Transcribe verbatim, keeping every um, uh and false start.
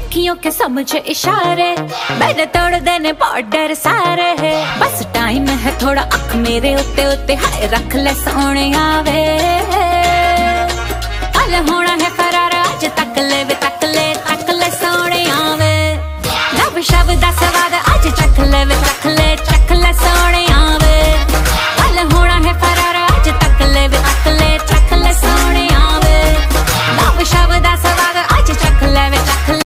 अखियों के समझ इशारे मैंने तोड़ देने बॉर्डर सारे है। बस टाइम है थोड़ा अख मेरे उत्ते उत्ते हाय रख ले सोने आवे कल होना है फरार आज तक ले वे तक